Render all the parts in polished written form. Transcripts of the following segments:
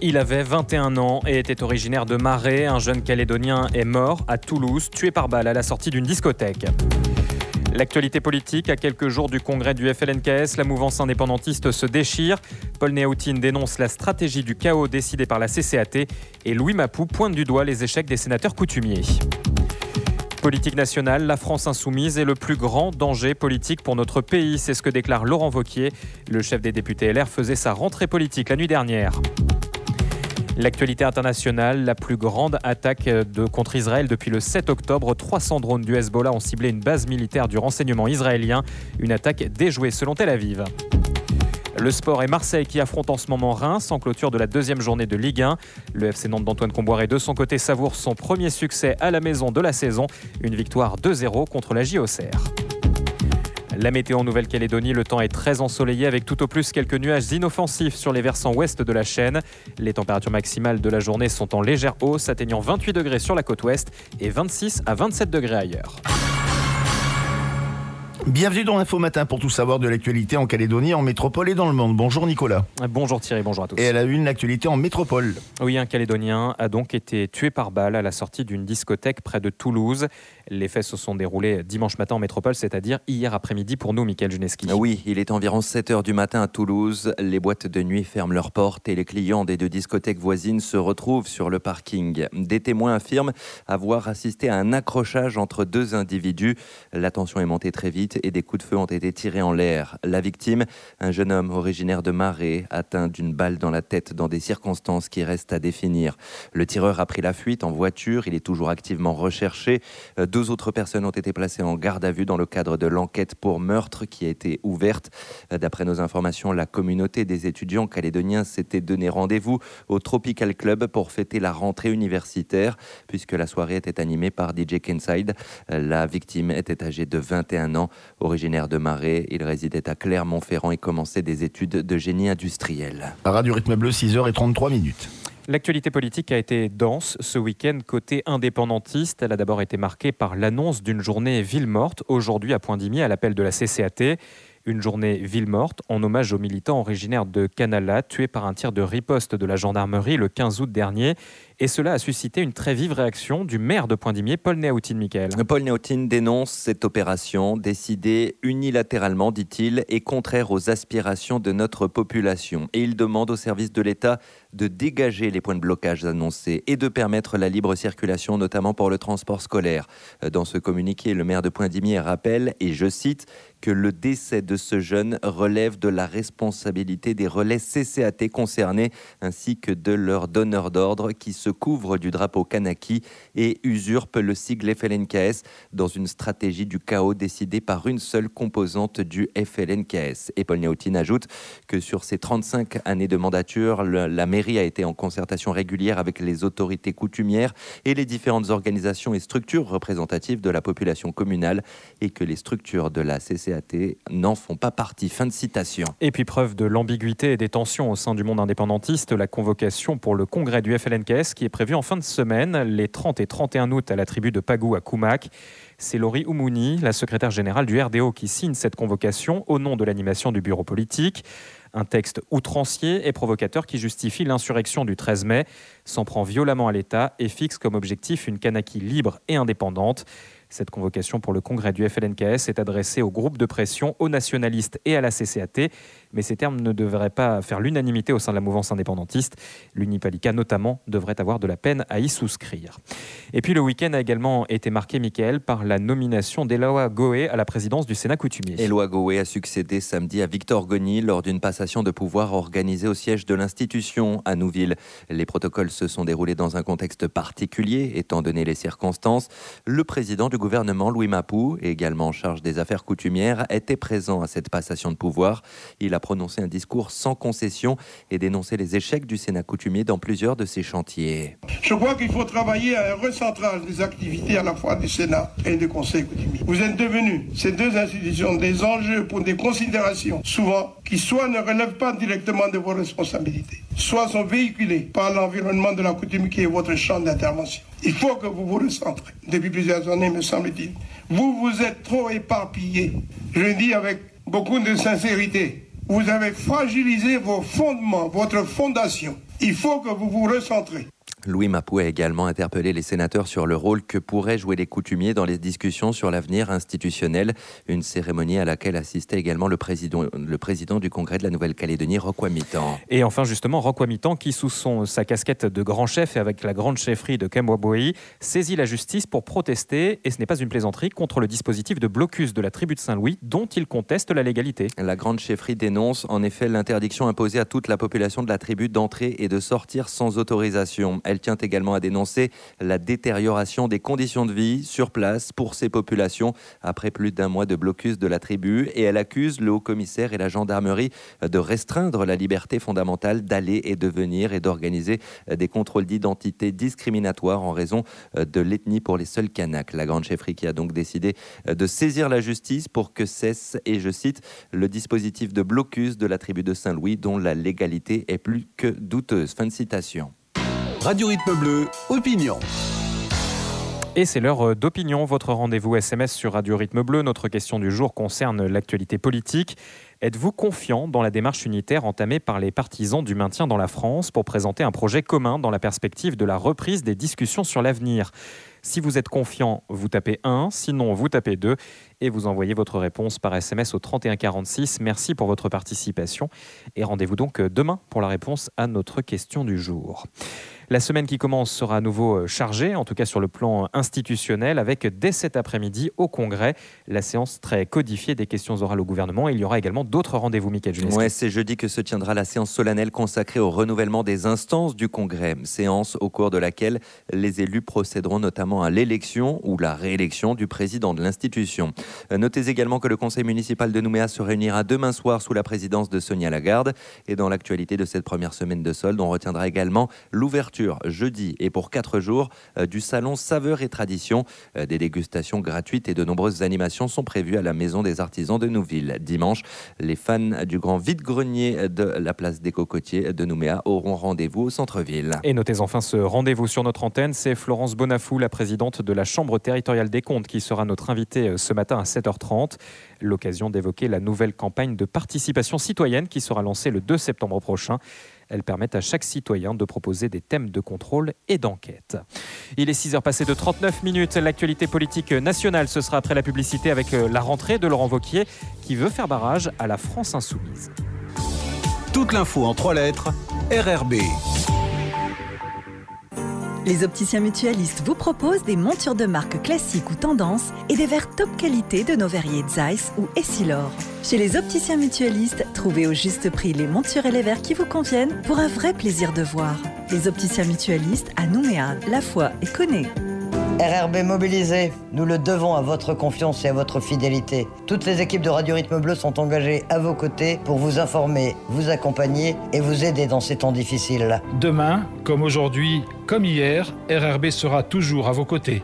Il avait 21 ans et était originaire de Marais. Un jeune Calédonien est mort à Toulouse, tué par balle à la sortie d'une discothèque. L'actualité politique, à quelques jours du congrès du FLNKS, la mouvance indépendantiste se déchire. Paul Néautine dénonce la stratégie du chaos décidée par la CCAT et Louis Mapou pointe du doigt les échecs des sénateurs coutumiers. Politique nationale, la France insoumise est le plus grand danger politique pour notre pays. C'est ce que déclare Laurent Wauquiez. Le chef des députés LR faisait sa rentrée politique la nuit dernière. L'actualité internationale, la plus grande attaque contre Israël depuis le 7 octobre. 300 drones du Hezbollah ont ciblé une base militaire du renseignement israélien. Une attaque déjouée selon Tel Aviv. Le sport et Marseille qui affrontent en ce moment Reims en clôture de la deuxième journée de Ligue 1. Le FC Nantes d'Antoine Comboiré de son côté savoure son premier succès à la maison de la saison. Une victoire 2-0 contre la JOCR. La météo en Nouvelle-Calédonie, le temps est très ensoleillé avec tout au plus quelques nuages inoffensifs sur les versants ouest de la chaîne. Les températures maximales de la journée sont en légère hausse, atteignant 28 degrés sur la côte ouest et 26 à 27 degrés ailleurs. Bienvenue dans Info Matin pour tout savoir de l'actualité en Calédonie, en métropole et dans le monde. Bonjour Nicolas. Bonjour Thierry, bonjour à tous. Et elle a eu l'actualité en métropole. Oui, un Calédonien a donc été tué par balle à la sortie d'une discothèque près de Toulouse. Les faits se sont déroulés dimanche matin en métropole, c'est-à-dire hier après-midi pour nous, Mickaël Juneski. Oui, il est environ 7h du matin à Toulouse. Les boîtes de nuit ferment leurs portes et les clients des deux discothèques voisines se retrouvent sur le parking. Des témoins affirment avoir assisté à un accrochage entre deux individus. La tension est montée très vite et des coups de feu ont été tirés en l'air. La victime, un jeune homme originaire de Marais, atteint d'une balle dans la tête dans des circonstances qui restent à définir. Le tireur a pris la fuite en voiture. Il est toujours activement recherché. 2 autres personnes ont été placées en garde à vue dans le cadre de l'enquête pour meurtre qui a été ouverte. D'après nos informations, la communauté des étudiants calédoniens s'était donné rendez-vous au Tropical Club pour fêter la rentrée universitaire, puisque la soirée était animée par DJ Kenside. La victime était âgée de 21 ans, originaire de Marais. Il résidait à Clermont-Ferrand et commençait des études de génie industriel. Radio Rythme Bleu, 6h33. L'actualité politique a été dense ce week-end côté indépendantiste. Elle a d'abord été marquée par l'annonce d'une journée ville morte aujourd'hui à Poindimier à l'appel de la CCAT. Une journée ville morte en hommage aux militants originaires de Canala tués par un tir de riposte de la gendarmerie le 15 août dernier. Et cela a suscité une très vive réaction du maire de Poindimier, Paul Néautine, Mickaël. Paul Néautine dénonce cette opération décidée unilatéralement, dit-il, et contraire aux aspirations de notre population. Et il demande aux services de l'État de dégager les points de blocage annoncés et de permettre la libre circulation, notamment pour le transport scolaire. Dans ce communiqué, le maire de Poindimier rappelle, et je cite, que le décès de ce jeune relève de la responsabilité des relais CCAT concernés ainsi que de leurs donneurs d'ordre qui se couvrent du drapeau kanaki et usurpent le sigle FLNKS dans une stratégie du chaos décidée par une seule composante du FLNKS. Et Paul Néautine ajoute que sur ces 35 années de mandature, la mairie a été en concertation régulière avec les autorités coutumières et les différentes organisations et structures représentatives de la population communale et que les structures de la CCAT n'en font pas partie. Fin de citation. Et puis preuve de l'ambiguïté et des tensions au sein du monde indépendantiste, la convocation pour le congrès du FLNKS qui est prévue en fin de semaine, les 30 et 31 août à la tribu de Pagou à Koumak. C'est Laurie Oumouni, la secrétaire générale du RDO, qui signe cette convocation au nom de l'animation du bureau politique. Un texte outrancier et provocateur qui justifie l'insurrection du 13 mai, s'en prend violemment à l'État et fixe comme objectif une Kanaki libre et indépendante. Cette convocation pour le congrès du FLNKS est adressée au groupe de pression, aux nationalistes et à la CCAT. Mais ces termes ne devraient pas faire l'unanimité au sein de la mouvance indépendantiste. L'Unipalika, notamment, devrait avoir de la peine à y souscrire. Et puis le week-end a également été marqué, Mickaël, par la nomination d'Éloi Goé à la présidence du Sénat coutumier. Éloi Goé a succédé samedi à Victor Goni lors d'une passation de pouvoir organisée au siège de l'institution à Nouville. Les protocoles se sont déroulés dans un contexte particulier, étant donné les circonstances. Le président du gouvernement, Louis Mapou, également en charge des affaires coutumières, était présent à cette passation de pouvoir. Il a prononcé un discours sans concession et dénoncé les échecs du Sénat coutumier dans plusieurs de ses chantiers. Je crois qu'il faut travailler à un recentrage des activités à la fois du Sénat et du Conseil coutumier. Vous êtes devenus, ces deux institutions, des enjeux pour des considérations, souvent, qui soit ne relèvent pas directement de vos responsabilités, soit sont véhiculées par l'environnement de la coutume qui est votre champ d'intervention. Il faut que vous vous recentrez. Depuis plusieurs années, me semble-t-il, vous vous êtes trop éparpillés. Je le dis avec beaucoup de sincérité. Vous avez fragilisé vos fondements, votre fondation. Il faut que vous vous recentrez. Louis Mapou a également interpellé les sénateurs sur le rôle que pourraient jouer les coutumiers dans les discussions sur l'avenir institutionnel. Une cérémonie à laquelle assistait également le président du Congrès de la Nouvelle-Calédonie, Roch Wamitan. Et enfin justement, Roch Wamitan qui sous sa casquette de grand chef et avec la grande chefferie de Kemwaboi saisit la justice pour protester, et ce n'est pas une plaisanterie, contre le dispositif de blocus de la tribu de Saint-Louis dont il conteste la légalité. La grande chefferie dénonce en effet l'interdiction imposée à toute la population de la tribu d'entrer et de sortir sans autorisation. Elle tient également à dénoncer la détérioration des conditions de vie sur place pour ces populations après plus d'1 mois de blocus de la tribu, et elle accuse le haut-commissaire et la gendarmerie de restreindre la liberté fondamentale d'aller et de venir et d'organiser des contrôles d'identité discriminatoires en raison de l'ethnie pour les seuls Kanaks. La grande chefferie qui a donc décidé de saisir la justice pour que cesse, et je cite, le dispositif de blocus de la tribu de Saint-Louis dont la légalité est plus que douteuse. Fin de citation. Radio Rythme Bleu, opinion. Et c'est l'heure d'opinion, votre rendez-vous SMS sur Radio Rythme Bleu. Notre question du jour concerne l'actualité politique. Êtes-vous confiant dans la démarche unitaire entamée par les partisans du maintien dans la France pour présenter un projet commun dans la perspective de la reprise des discussions sur l'avenir ? Si vous êtes confiant, vous tapez 1, sinon vous tapez 2 et vous envoyez votre réponse par SMS au 3146. Merci pour votre participation et rendez-vous donc demain pour la réponse à notre question du jour. La semaine qui commence sera à nouveau chargée, en tout cas sur le plan institutionnel, avec dès cet après-midi au Congrès la séance très codifiée des questions orales au gouvernement. Il y aura également d'autres rendez-vous, Mickaël Junescu. Ouais, c'est jeudi que se tiendra la séance solennelle consacrée au renouvellement des instances du Congrès. Séance au cours de laquelle les élus procéderont notamment à l'élection ou la réélection du président de l'institution. Notez également que le conseil municipal de Nouméa se réunira demain soir sous la présidence de Sonia Lagarde. Et dans l'actualité de cette première semaine de solde, on retiendra également l'ouverture jeudi et pour 4 jours du salon Saveurs et Traditions. Des dégustations gratuites et de nombreuses animations sont prévues à la Maison des Artisans de Nouville. Dimanche, les fans du grand vide-grenier de la place des Cocotiers de Nouméa auront rendez-vous au centre-ville. Et notez enfin ce rendez-vous sur notre antenne, c'est Florence Bonafou, la présidente de la Chambre territoriale des comptes, qui sera notre invitée ce matin à 7h30. L'occasion d'évoquer la nouvelle campagne de participation citoyenne qui sera lancée le 2 septembre prochain. Elles permettent à chaque citoyen de proposer des thèmes de contrôle et d'enquête. Il est 6h passé de 39 minutes. L'actualité politique nationale, ce sera après la publicité avec la rentrée de Laurent Wauquiez qui veut faire barrage à la France insoumise. Toute l'info en 3 lettres, RRB. Les opticiens mutualistes vous proposent des montures de marque classiques ou tendance et des verres top qualité de nos verriers Zeiss ou Essilor. Chez les opticiens mutualistes, trouvez au juste prix les montures et les verres qui vous conviennent pour un vrai plaisir de voir. Les opticiens mutualistes à Nouméa, La Foix et Connay. RRB mobilisé, nous le devons à votre confiance et à votre fidélité. Toutes les équipes de Radio Rythme Bleu sont engagées à vos côtés pour vous informer, vous accompagner et vous aider dans ces temps difficiles. Demain, comme aujourd'hui, comme hier, RRB sera toujours à vos côtés.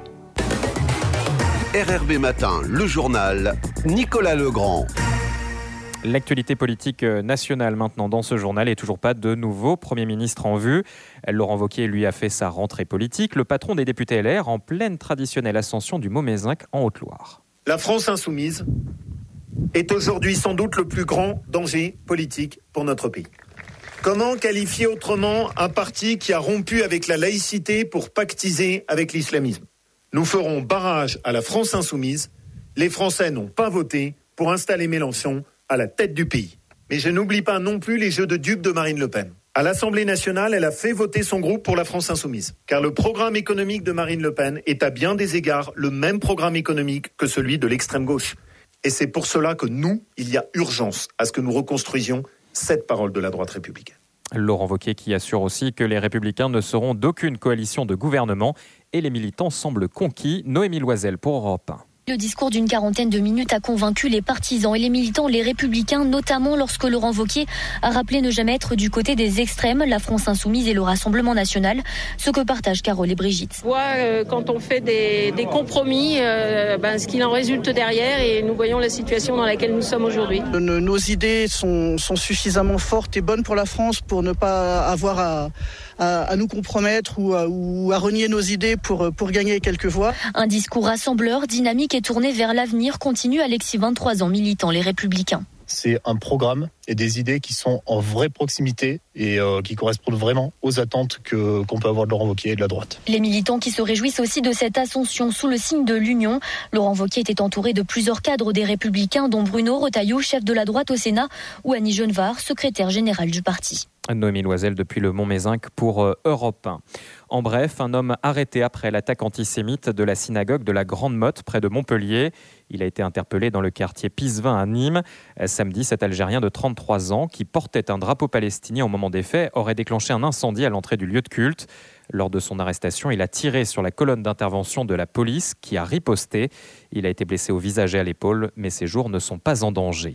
RRB Matin, le journal, Nicolas Legrand. L'actualité politique nationale maintenant dans ce journal et toujours pas de nouveau Premier ministre en vue. Laurent Wauquiez lui a fait sa rentrée politique. Le patron des députés LR en pleine traditionnelle ascension du Maumézinc en Haute-Loire. La France insoumise est aujourd'hui sans doute le plus grand danger politique pour notre pays. Comment qualifier autrement un parti qui a rompu avec la laïcité pour pactiser avec l'islamisme ? Nous ferons barrage à la France insoumise. Les Français n'ont pas voté pour installer Mélenchon à la tête du pays. Mais je n'oublie pas non plus les jeux de dupes de Marine Le Pen. À l'Assemblée nationale, elle a fait voter son groupe pour la France insoumise. Car le programme économique de Marine Le Pen est à bien des égards le même programme économique que celui de l'extrême gauche. Et c'est pour cela que nous, il y a urgence à ce que nous reconstruisions cette parole de la droite républicaine. Laurent Wauquiez qui assure aussi que les Républicains ne seront d'aucune coalition de gouvernement et les militants semblent conquis. Noémie Loisel pour Europe 1. Le discours d'une quarantaine de minutes a convaincu les partisans et les militants, les Républicains, notamment lorsque Laurent Wauquiez a rappelé ne jamais être du côté des extrêmes, la France insoumise et le Rassemblement national, ce que partagent Carole et Brigitte. On voit quand on fait des compromis, ce qu'il en résulte derrière et nous voyons la situation dans laquelle nous sommes aujourd'hui. Nos idées sont suffisamment fortes et bonnes pour la France pour ne pas avoir à nous compromettre ou à renier nos idées pour gagner quelques voix. Un discours rassembleur, dynamique et tourné vers l'avenir, continue Alexis, 23 ans, militant Les Républicains. c'est un programme et des idées qui sont en vraie proximité et qui correspondent vraiment aux attentes qu'on peut avoir de Laurent Wauquiez et de la droite. Les militants qui se réjouissent aussi de cette ascension sous le signe de l'union. Laurent Wauquiez était entouré de plusieurs cadres des Républicains, dont Bruno Retailleau, chef de la droite au Sénat, ou Annie Genevard, secrétaire générale du parti. Noémie Loisel depuis le Mont-Mézinc pour Europe 1. En bref, un homme arrêté après l'attaque antisémite de la synagogue de la Grande Motte près de Montpellier. Il a été interpellé dans le quartier Pisevin à Nîmes. Samedi, cet Algérien de 33 ans qui portait un drapeau palestinien au moment des faits aurait déclenché un incendie à l'entrée du lieu de culte. Lors de son arrestation, il a tiré sur la colonne d'intervention de la police qui a riposté. Il a été blessé au visage et à l'épaule, mais ses jours ne sont pas en danger.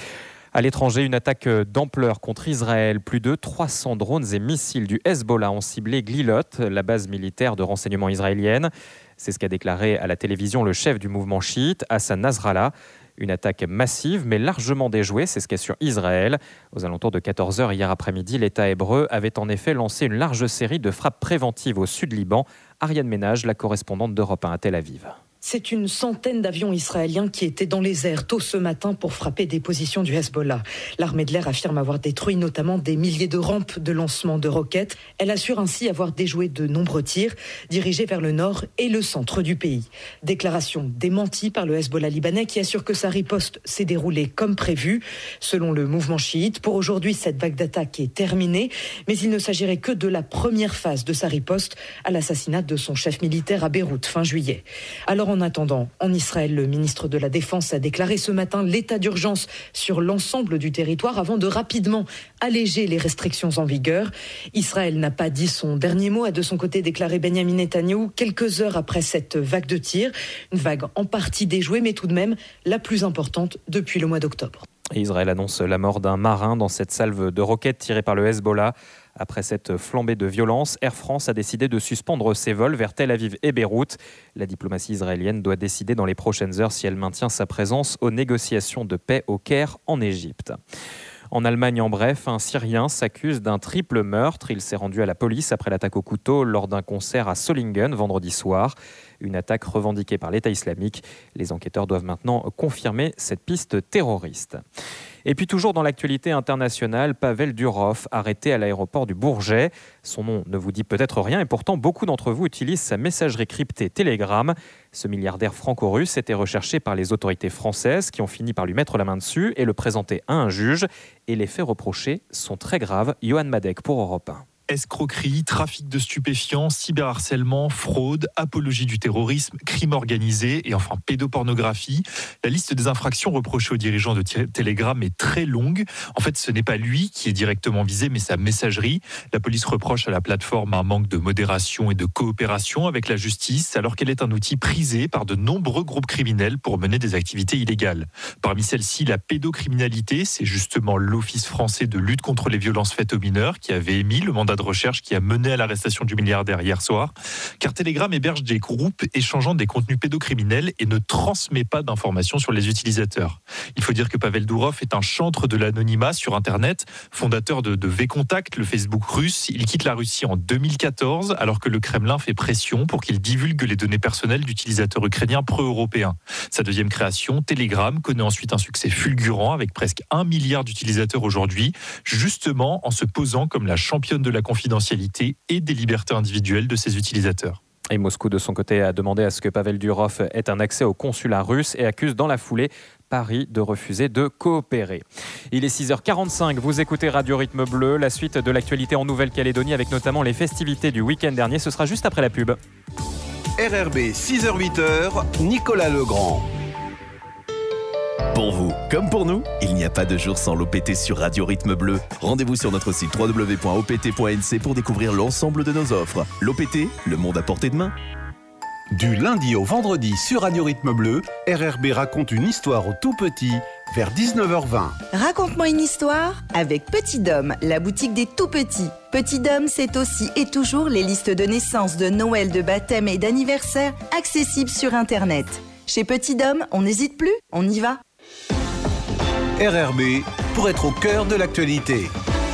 À l'étranger, une attaque d'ampleur contre Israël. Plus de 300 drones et missiles du Hezbollah ont ciblé Glilot, la base militaire de renseignement israélienne. C'est ce qu'a déclaré à la télévision le chef du mouvement chiite, Hassan Nasrallah. Une attaque massive, mais largement déjouée, c'est ce qu'assure Israël. Aux alentours de 14h hier après-midi, l'État hébreu avait en effet lancé une large série de frappes préventives au sud Liban. Ariane Ménage, la correspondante d'Europe 1 à Tel Aviv. C'est une centaine d'avions israéliens qui étaient dans les airs tôt ce matin pour frapper des positions du Hezbollah. L'armée de l'air affirme avoir détruit notamment des milliers de rampes de lancement de roquettes. Elle assure ainsi avoir déjoué de nombreux tirs dirigés vers le nord et le centre du pays. Déclaration démentie par le Hezbollah libanais qui assure que sa riposte s'est déroulée comme prévu. Selon le mouvement chiite, pour aujourd'hui, cette vague d'attaque est terminée, mais il ne s'agirait que de la première phase de sa riposte à l'assassinat de son chef militaire à Beyrouth fin juillet. Alors en attendant, en Israël, le ministre de la Défense a déclaré ce matin l'état d'urgence sur l'ensemble du territoire avant de rapidement alléger les restrictions en vigueur. Israël n'a pas dit son dernier mot, a de son côté déclaré Benyamin Netanyahou quelques heures après cette vague de tirs. Une vague en partie déjouée, mais tout de même la plus importante depuis le mois d'octobre. Et Israël annonce la mort d'un marin dans cette salve de roquettes tirée par le Hezbollah. Après cette flambée de violence, Air France a décidé de suspendre ses vols vers Tel Aviv et Beyrouth. La diplomatie israélienne doit décider dans les prochaines heures si elle maintient sa présence aux négociations de paix au Caire en Égypte. En Allemagne, en bref, un Syrien s'accuse d'un triple meurtre. Il s'est rendu à la police après l'attaque au couteau lors d'un concert à Solingen vendredi soir. Une attaque revendiquée par l'État islamique. Les enquêteurs doivent maintenant confirmer cette piste terroriste. Et puis toujours dans l'actualité internationale, Pavel Durov, arrêté à l'aéroport du Bourget. Son nom ne vous dit peut-être rien et pourtant beaucoup d'entre vous utilisent sa messagerie cryptée Telegram. Ce milliardaire franco-russe était recherché par les autorités françaises qui ont fini par lui mettre la main dessus et le présenter à un juge. Et les faits reprochés sont très graves. Johan Madec pour Europe 1. Escroquerie, trafic de stupéfiants, cyberharcèlement, fraude, apologie du terrorisme, crime organisé et enfin pédopornographie. La liste des infractions reprochées aux dirigeants de Telegram est très longue. En fait, ce n'est pas lui qui est directement visé, mais sa messagerie. La police reproche à la plateforme un manque de modération et de coopération avec la justice, alors qu'elle est un outil prisé par de nombreux groupes criminels pour mener des activités illégales. Parmi celles-ci, la pédocriminalité, c'est justement l'Office français de lutte contre les violences faites aux mineurs qui avait émis le mandat de recherche qui a mené à l'arrestation du milliardaire hier soir, car Telegram héberge des groupes échangeant des contenus pédocriminels et ne transmet pas d'informations sur les utilisateurs. Il faut dire que Pavel Durov est un chantre de l'anonymat sur Internet, fondateur de VKontakte, le Facebook russe. Il quitte la Russie en 2014, alors que le Kremlin fait pression pour qu'il divulgue les données personnelles d'utilisateurs ukrainiens pro-européens. Sa deuxième création, Telegram, connaît ensuite un succès fulgurant avec presque 1 milliard d'utilisateurs aujourd'hui, justement en se posant comme la championne de la confidentialité et des libertés individuelles de ses utilisateurs. Et Moscou, de son côté, a demandé à ce que Pavel Durov ait un accès au consulat russe et accuse dans la foulée Paris de refuser de coopérer. Il est 6h45, vous écoutez Radio Rythme Bleu, la suite de l'actualité en Nouvelle-Calédonie avec notamment les festivités du week-end dernier. Ce sera juste après la pub. RRB 6h-8h, Nicolas Legrand. Pour vous, comme pour nous, il n'y a pas de jour sans l'OPT sur Radio Rythme Bleu. Rendez-vous sur notre site www.opt.nc pour découvrir l'ensemble de nos offres. L'OPT, le monde à portée de main. Du lundi au vendredi sur Radio Rythme Bleu, RRB raconte une histoire aux tout petits vers 19h20. Raconte-moi une histoire avec Petit Dôme, la boutique des tout petits. Petit Dôme, c'est aussi et toujours les listes de naissance, de Noël, de baptême et d'anniversaire accessibles sur Internet. Chez Petit Dôme, on n'hésite plus, on y va. RRB pour être au cœur de l'actualité.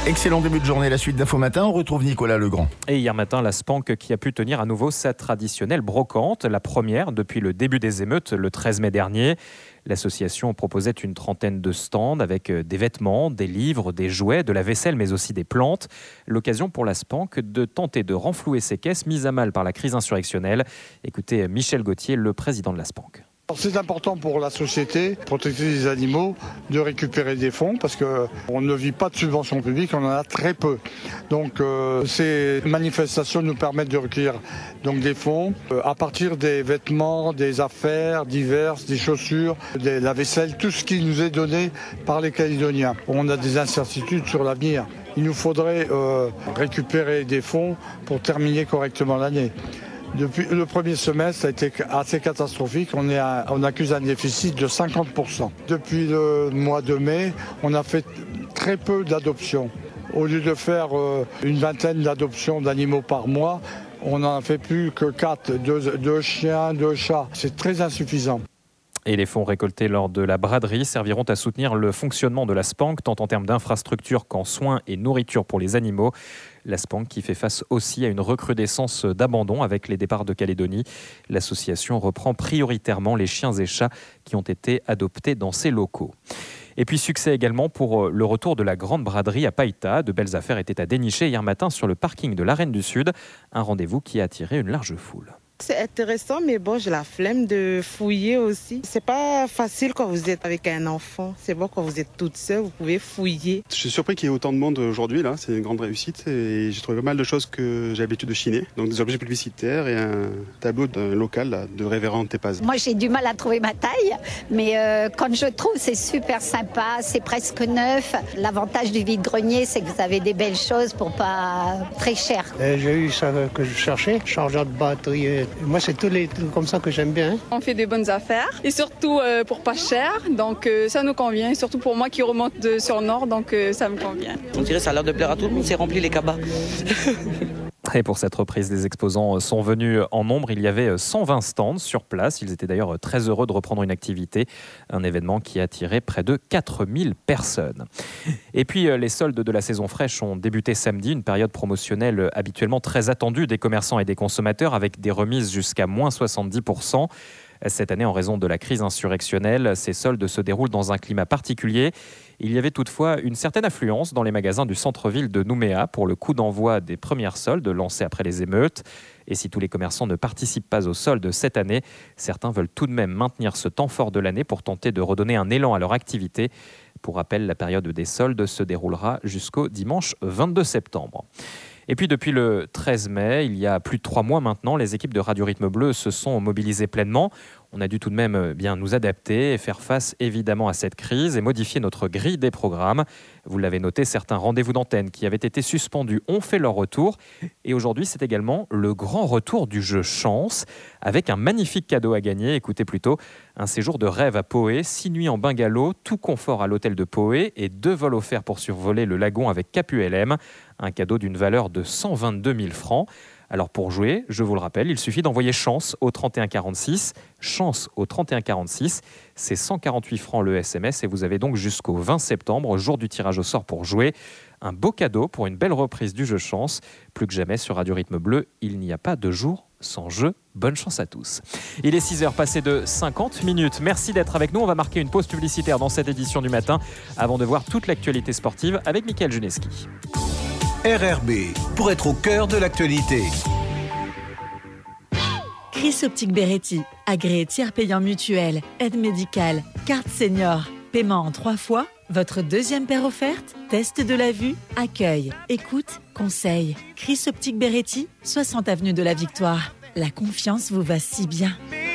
Excellent début de journée, la suite d'Info Matin, on retrouve Nicolas Legrand. Et hier matin, la SPANC qui a pu tenir à nouveau sa traditionnelle brocante, la première depuis le début des émeutes le 13 mai dernier. L'association proposait une trentaine de stands avec des vêtements, des livres, des jouets, de la vaisselle mais aussi des plantes. L'occasion pour la SPANC de tenter de renflouer ses caisses mises à mal par la crise insurrectionnelle. Écoutez Michel Gauthier, le président de la SPANC. C'est important pour la société, protéger les animaux, de récupérer des fonds parce qu'on ne vit pas de subventions publiques, on en a très peu. Donc ces manifestations nous permettent de recueillir donc, des fonds à partir des vêtements, des affaires diverses, des chaussures, de la vaisselle, tout ce qui nous est donné par les Calédoniens. On a des incertitudes sur l'avenir. Il nous faudrait récupérer des fonds pour terminer correctement l'année. Depuis le premier semestre, ça a été assez catastrophique. On accuse un déficit de 50%. Depuis le mois de mai, on a fait très peu d'adoptions. Au lieu de faire une vingtaine d'adoptions d'animaux par mois, on n'en a fait plus que 4, 2 chiens, 2 chats. C'est très insuffisant. Et les fonds récoltés lors de la braderie serviront à soutenir le fonctionnement de la SPANC, tant en termes d'infrastructures qu'en soins et nourriture pour les animaux. La SPANC qui fait face aussi à une recrudescence d'abandon avec les départs de Calédonie. L'association reprend prioritairement les chiens et chats qui ont été adoptés dans ses locaux. Et puis succès également pour le retour de la grande braderie à Païta. De belles affaires étaient à dénicher hier matin sur le parking de l'Arène du Sud. Un rendez-vous qui a attiré une large foule. C'est intéressant, mais bon, j'ai la flemme de fouiller aussi. C'est pas facile quand vous êtes avec un enfant. C'est bon quand vous êtes toute seule, vous pouvez fouiller. Je suis surpris qu'il y ait autant de monde aujourd'hui, là. C'est une grande réussite et j'ai trouvé pas mal de choses que j'ai l'habitude de chiner. Donc des objets publicitaires et un tableau d'un local là, de Révérend Tépaz. Moi, j'ai du mal à trouver ma taille, mais quand je trouve, c'est super sympa. C'est presque neuf. L'avantage du vide-grenier, c'est que vous avez des belles choses pour pas très cher. J'ai eu ça que je cherchais, chargeur de batterie. Moi, c'est tous les trucs comme ça que j'aime bien. On fait des bonnes affaires et surtout pour pas cher, donc ça nous convient. Et surtout pour moi qui remonte sur le nord, donc ça me convient. On dirait que ça a l'air de plaire à tout le monde, c'est rempli les cabas. Et pour cette reprise, les exposants sont venus en nombre. Il y avait 120 stands sur place. Ils étaient d'ailleurs très heureux de reprendre une activité. Un événement qui a attiré près de 4000 personnes. Et puis, les soldes de la saison fraîche ont débuté samedi. Une période promotionnelle habituellement très attendue des commerçants et des consommateurs avec des remises jusqu'à moins 70%. Cette année, en raison de la crise insurrectionnelle, ces soldes se déroulent dans un climat particulier. Il y avait toutefois une certaine affluence dans les magasins du centre-ville de Nouméa pour le coup d'envoi des premières soldes lancées après les émeutes. Et si tous les commerçants ne participent pas aux soldes cette année, certains veulent tout de même maintenir ce temps fort de l'année pour tenter de redonner un élan à leur activité. Pour rappel, la période des soldes se déroulera jusqu'au dimanche 22 septembre. Et puis depuis le 13 mai, il y a plus de 3 mois maintenant, les équipes de Radio Rythme Bleu se sont mobilisées pleinement. On a dû tout de même bien nous adapter et faire face évidemment à cette crise et modifier notre grille des programmes. Vous l'avez noté, certains rendez-vous d'antenne qui avaient été suspendus ont fait leur retour. Et aujourd'hui, c'est également le grand retour du jeu Chance avec un magnifique cadeau à gagner. Écoutez plutôt, un séjour de rêve à Poé, 6 nuits en bungalow, tout confort à l'hôtel de Poé et 2 vols offerts pour survoler le lagon avec CapULM. Un cadeau d'une valeur de 122 000 francs. Alors pour jouer, je vous le rappelle, il suffit d'envoyer Chance au 3146. Chance au 3146, c'est 148 francs le SMS et vous avez donc jusqu'au 20 septembre, jour du tirage au sort pour jouer. Un beau cadeau pour une belle reprise du jeu Chance. Plus que jamais sur Radio Rythme Bleu, il n'y a pas de jour sans jeu. Bonne chance à tous. Il est 6h passé de 50 minutes. Merci d'être avec nous. On va marquer une pause publicitaire dans cette édition du matin avant de voir toute l'actualité sportive avec Mickaël Juneski. RRB, pour être au cœur de l'actualité. Chris Optique Beretti, agréé tiers payant mutuel, aide médicale, carte senior, paiement en 3 fois, votre deuxième paire offerte, test de la vue, accueil, écoute, conseil. Chris Optique Beretti, 60 avenue de la Victoire. La confiance vous va si bien.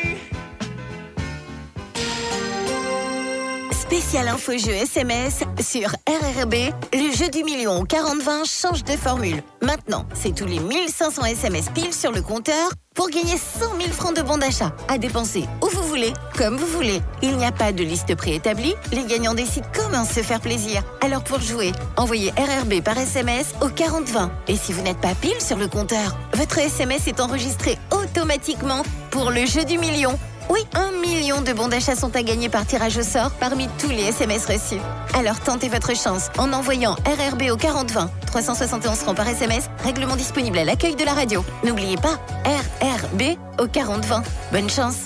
Spécial info-jeu SMS sur RRB, le jeu du million 40-20 change de formule. Maintenant, c'est tous les 1500 SMS pile sur le compteur pour gagner 100 000 francs de bons d'achat à dépenser où vous voulez, comme vous voulez. Il n'y a pas de liste préétablie, les gagnants décident comment se faire plaisir. Alors pour jouer, envoyez RRB par SMS au 40-20. Et si vous n'êtes pas pile sur le compteur, votre SMS est enregistré automatiquement pour le jeu du million Oui, 1 million de bons d'achat sont à gagner par tirage au sort parmi tous les SMS reçus. Alors tentez votre chance en envoyant RRB au 4020. 371 francs par SMS, règlement disponible à l'accueil de la radio. N'oubliez pas, RRB au 4020. Bonne chance.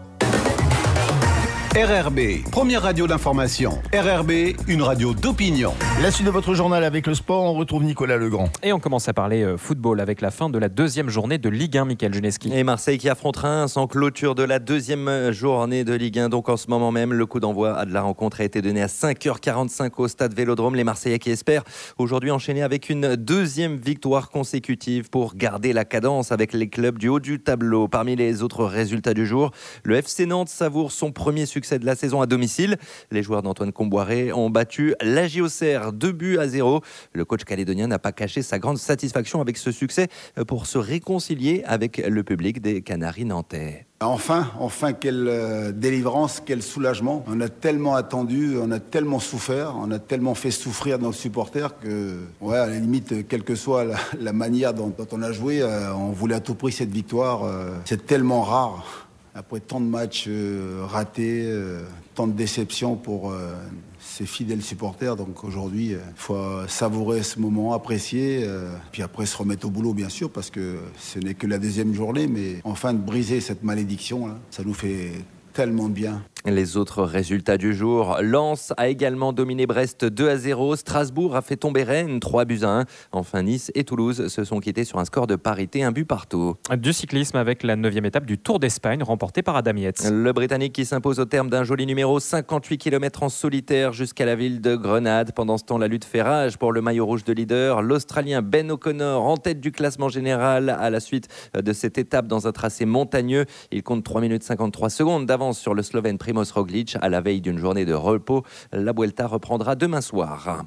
RRB, première radio d'information. RRB, une radio d'opinion. La suite de votre journal avec le sport, on retrouve Nicolas Legrand. Et on commence à parler football avec la fin de la deuxième journée de Ligue 1, Mickaël Juneski. Et Marseille qui affronte Reims en clôture de la deuxième journée de Ligue 1. Donc en ce moment même, le coup d'envoi de la rencontre a été donné à 5h45 au stade Vélodrome. Les Marseillais qui espèrent aujourd'hui enchaîner avec une deuxième victoire consécutive pour garder la cadence avec les clubs du haut du tableau. Parmi les autres résultats du jour, le FC Nantes savoure son premier succès de la saison à domicile. Les joueurs d'Antoine Comboiré ont battu l'AJ Auxerre 2-0. Le coach calédonien n'a pas caché sa grande satisfaction avec ce succès pour se réconcilier avec le public des Canaries nantais. Enfin, quelle délivrance, quel soulagement. On a tellement attendu, on a tellement souffert, on a tellement fait souffrir nos supporters que, à la limite, quelle que soit la manière dont on a joué, on voulait à tout prix cette victoire. C'est tellement rare. Après tant de matchs ratés, tant de déceptions pour ces fidèles supporters. Donc aujourd'hui, il faut savourer ce moment, apprécier, puis après se remettre au boulot, bien sûr, parce que ce n'est que la deuxième journée. Mais enfin, de briser cette malédiction, là, ça nous fait tellement de bien. Les autres résultats du jour, Lens a également dominé Brest 2-0, Strasbourg a fait tomber Rennes 3-1. Enfin, Nice et Toulouse se sont quittés sur un score de parité, 1 but partout. Du cyclisme avec la 9e étape du Tour d'Espagne remportée par Adam Yates. Le Britannique qui s'impose au terme d'un joli numéro, 58 km en solitaire jusqu'à la ville de Grenade. Pendant ce temps, la lutte fait rage pour le maillot rouge de leader. L'Australien Ben O'Connor en tête du classement général à la suite de cette étape dans un tracé montagneux. Il compte 3 minutes 53 secondes d'avance sur le Slovène Primož Roglič à la veille d'une journée de repos. La Vuelta reprendra demain soir.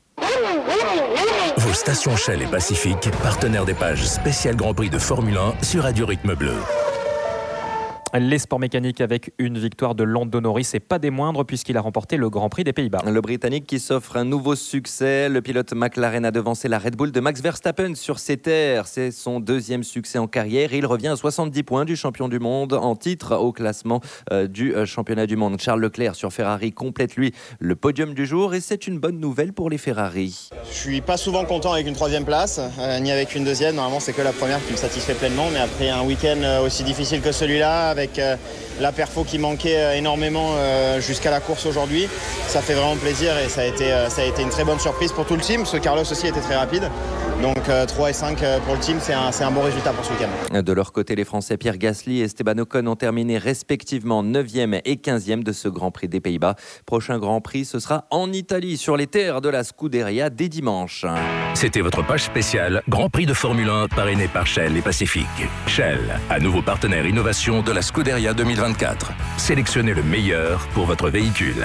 Vos stations Shell et Pacifique, partenaires des pages spéciales Grand Prix de Formule 1 sur Radio Rythme Bleu. Les sports mécaniques avec une victoire de Lando Norris et pas des moindres puisqu'il a remporté le Grand Prix des Pays-Bas. Le Britannique qui s'offre un nouveau succès. Le pilote McLaren a devancé la Red Bull de Max Verstappen sur ses terres. C'est son deuxième succès en carrière. Il revient à 70 points du champion du monde en titre au classement du championnat du monde. Charles Leclerc sur Ferrari complète lui le podium du jour et c'est une bonne nouvelle pour les Ferrari. Je suis pas souvent content avec une troisième place, ni avec une deuxième. Normalement c'est que la première qui me satisfait pleinement, mais après un week-end aussi difficile que celui-là, avec la perfo qui manquait énormément jusqu'à la course aujourd'hui, ça fait vraiment plaisir et ça a été une très bonne surprise pour tout le team, parce que Carlos aussi était très rapide. Donc 3 et 5 pour le team, c'est un bon résultat pour ce week-end. De leur côté, les Français Pierre Gasly et Esteban Ocon ont terminé respectivement 9e et 15e de ce Grand Prix des Pays-Bas. Prochain Grand Prix, ce sera en Italie, sur les terres de la Scuderia dès dimanche. C'était votre page spéciale Grand Prix de Formule 1 parrainé par Shell et Pacifique. Shell, à nouveau partenaire innovation de la Scuderia 2024. Sélectionnez le meilleur pour votre véhicule.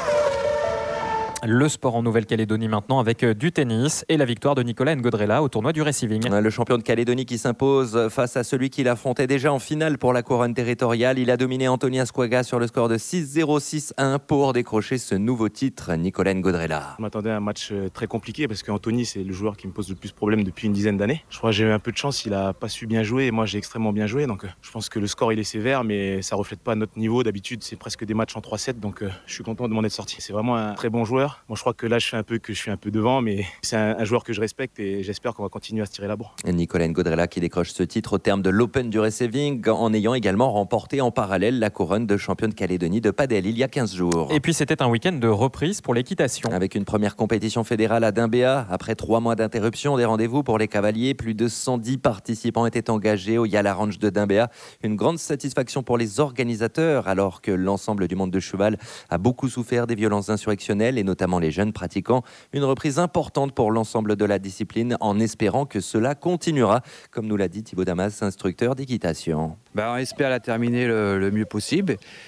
Le sport en Nouvelle-Calédonie maintenant avec du tennis et la victoire de Nicolas Ngodrela au tournoi du Receiving. Le champion de Calédonie qui s'impose face à celui qu'il affrontait déjà en finale pour la couronne territoriale. Il a dominé Anthony Asquaga sur le score de 6-0, 6-1 pour décrocher ce nouveau titre. Nicolas Ngodrela. Je m'attendais à un match très compliqué parce qu'Anthony c'est le joueur qui me pose le plus de problèmes depuis une dizaine d'années. Je crois que j'ai eu un peu de chance, il n'a pas su bien jouer et moi j'ai extrêmement bien joué. Donc je pense que le score il est sévère mais ça ne reflète pas notre niveau. D'habitude c'est presque des matchs en 3-7 donc je suis content de m'en être sorti. C'est vraiment un très bon joueur. Moi je crois que là je suis un peu devant mais c'est un joueur que je respecte et j'espère qu'on va continuer à se tirer la bourre. Nicolas Ngodrela qui décroche ce titre au terme de l'Open du Receiving en ayant également remporté en parallèle la couronne de champion de Calédonie de padel il y a 15 jours. Et puis c'était un week-end de reprise pour l'équitation. Avec une première compétition fédérale à Dimbéa. Après 3 mois d'interruption, des rendez-vous pour les cavaliers. Plus de 110 participants étaient engagés au Yala Ranch de Dimbéa. Une grande satisfaction pour les organisateurs alors que l'ensemble du monde de cheval a beaucoup souffert des violences insurrectionnelles et notamment les jeunes pratiquants. Une reprise importante pour l'ensemble de la discipline en espérant que cela continuera, comme nous l'a dit Thibaut Damas, instructeur d'équitation. On espère la terminer le mieux possible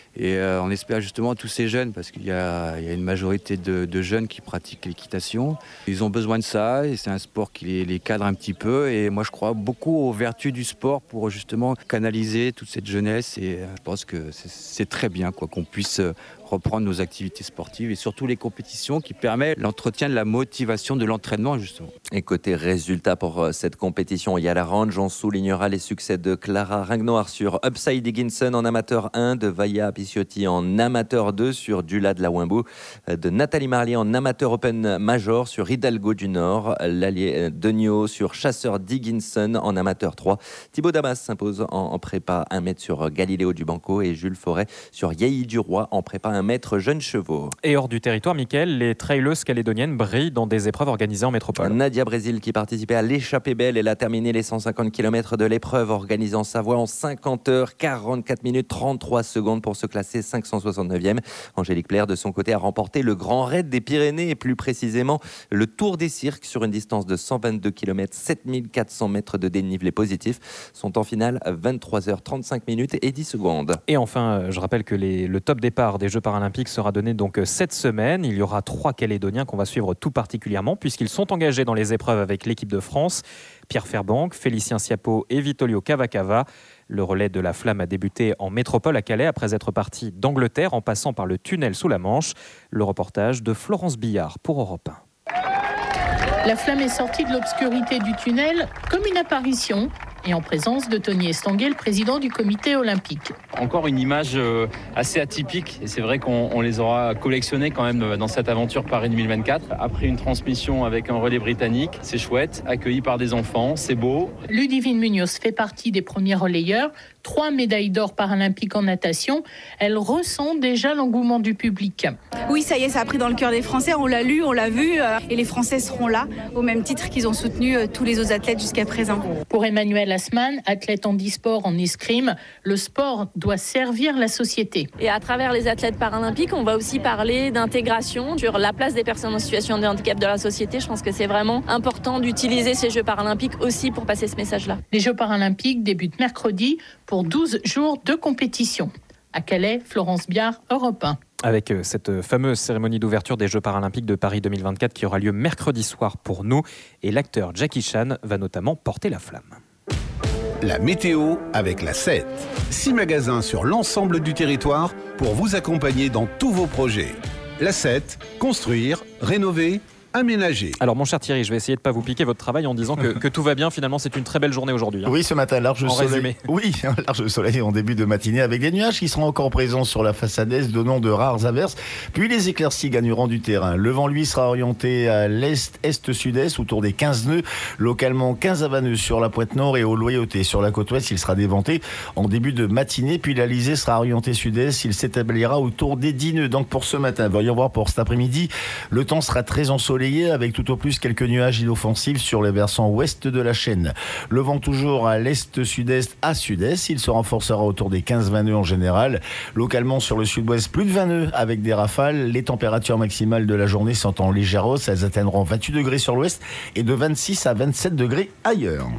Et on espère justement tous ces jeunes, parce qu'il y a une majorité de jeunes qui pratiquent l'équitation. Ils ont besoin de ça et c'est un sport qui les cadre un petit peu. Et moi, je crois beaucoup aux vertus du sport pour justement canaliser toute cette jeunesse. Et je pense que c'est très bien qu'on puisse reprendre nos activités sportives et surtout les compétitions qui permettent l'entretien de la motivation de l'entraînement justement. Et côté résultat pour cette compétition, il y a la range, on soulignera les succès de Clara Ringnoir sur Upside Higginson en amateur 1, de Vaya Pisciotti en amateur 2 sur Dula de la Wimbo, de Nathalie Marlier en amateur open major sur Hidalgo du Nord, l'allié Denio sur Chasseur d'Higginson en amateur 3, Thibaut Damas s'impose en prépa 1 mètre sur Galiléo du Banco et Jules Forêt sur Yahi du Roi en prépa 1 mètre jeunes chevaux. Et hors du territoire, Mickaël, les traileuses calédoniennes brillent dans des épreuves organisées en métropole. Nadia Brésil qui participait à l'échappée belle, elle a terminé les 150 km de l'épreuve organisée en Savoie en 50 heures, 44 minutes, 33 secondes pour se classer 569e. Angélique Plaire, de son côté, a remporté le Grand Raid des Pyrénées et plus précisément le Tour des Cirques sur une distance de 122 km, 7400 mètres de dénivelé positif. Sont en finale 23h35 minutes et 10 secondes. Et enfin, je rappelle que le top départ des Jeux paralympiques sera donné donc cette semaine. Il y aura 3 Calédoniens qu'on va suivre tout particulièrement puisqu'ils sont engagés dans les épreuves avec l'équipe de France. Pierre Fairbank, Félicien Siapo et Vitolio Cavacava. Le relais de la flamme a débuté en métropole à Calais après être parti d'Angleterre en passant par le tunnel sous la Manche. Le reportage de Florence Billard pour Europe 1. La flamme est sortie de l'obscurité du tunnel comme une apparition et en présence de Tony Estanguet, le président du comité olympique. Encore une image assez atypique et c'est vrai qu'on les aura collectionnés quand même dans cette aventure Paris 2024. Après une transmission avec un relais britannique, c'est chouette, accueilli par des enfants, c'est beau. Ludivine Munoz fait partie des premiers relayeurs, 3 médailles d'or paralympiques en natation. Elle ressent déjà l'engouement du public. Oui, ça y est, ça a pris dans le cœur des Français, on l'a lu, on l'a vu et les Français seront là au même titre qu'ils ont soutenu tous les autres athlètes jusqu'à présent. Pour Emmanuel Assmann, athlète handisport en escrime, le sport doit servir la société. Et à travers les athlètes paralympiques, on va aussi parler d'intégration sur la place des personnes en situation de handicap dans la société. Je pense que c'est vraiment important d'utiliser ces Jeux paralympiques aussi pour passer ce message-là. Les Jeux paralympiques débutent mercredi pour 12 jours de compétition. À Calais, Florence Biard, Europe 1. Avec cette fameuse cérémonie d'ouverture des Jeux paralympiques de Paris 2024 qui aura lieu mercredi soir pour nous. Et l'acteur Jackie Chan va notamment porter la flamme. La météo avec la 7. 6 magasins sur l'ensemble du territoire pour vous accompagner dans tous vos projets. La 7, construire, rénover, aménager. Alors mon cher Thierry, je vais essayer de ne pas vous piquer votre travail en disant que tout va bien. Finalement, c'est une très belle journée aujourd'hui. Oui, ce matin, large soleil. Résumé. Oui, un large soleil en début de matinée avec des nuages qui seront encore présents sur la façade est, donnant de rares averses. Puis les éclaircies gagneront du terrain. Le vent, lui, sera orienté à l'est, est-sud-est, autour des 15 nœuds. Localement, 15 à 20 nœuds sur la pointe nord et au Loyauté. Sur la côte ouest, il sera déventé en début de matinée. Puis l'Alizé sera orienté sud-est. Il s'établira autour des 10 nœuds. Donc pour ce matin, voyons voir pour cet après-midi, le temps sera très ensoleillé avec tout au plus quelques nuages inoffensifs sur les versants ouest de la chaîne. Le vent toujours à l'est, sud-est, à sud-est. Il se renforcera autour des 15-20 nœuds en général. Localement sur le sud-ouest, plus de 20 nœuds avec des rafales. Les températures maximales de la journée sont en légère hausse. Elles atteindront 28 degrés sur l'ouest et de 26 à 27 degrés ailleurs.